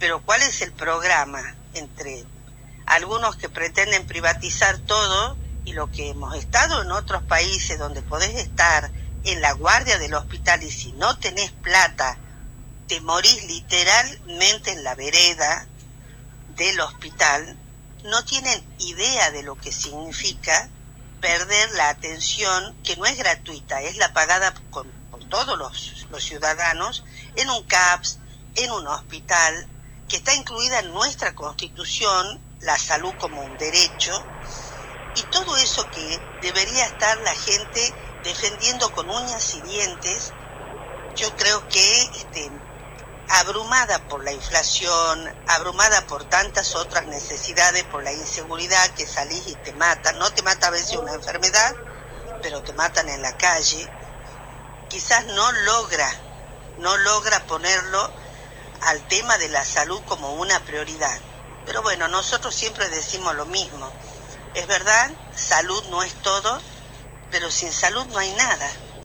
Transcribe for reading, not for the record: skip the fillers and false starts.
Pero ¿cuál es el programa entre algunos que pretenden privatizar todo y lo que hemos estado en otros países donde podés estar en la guardia del hospital y si no tenés plata, te morís literalmente en la vereda del hospital? No tienen idea de lo que significa perder la atención, que no es gratuita, es la pagada por todos los ciudadanos, en un CAPS, en un hospital, que está incluida en nuestra Constitución, la salud como un derecho, y todo eso que debería estar la gente defendiendo con uñas y dientes. Yo creo que abrumada por la inflación, abrumada por tantas otras necesidades, por la inseguridad, que salís y te matan, no te mata a veces una enfermedad, pero te matan en la calle, quizás no logra ponerlo al tema de la salud como una prioridad. Pero bueno, nosotros siempre decimos lo mismo. Es verdad, salud no es todo, pero sin salud no hay nada.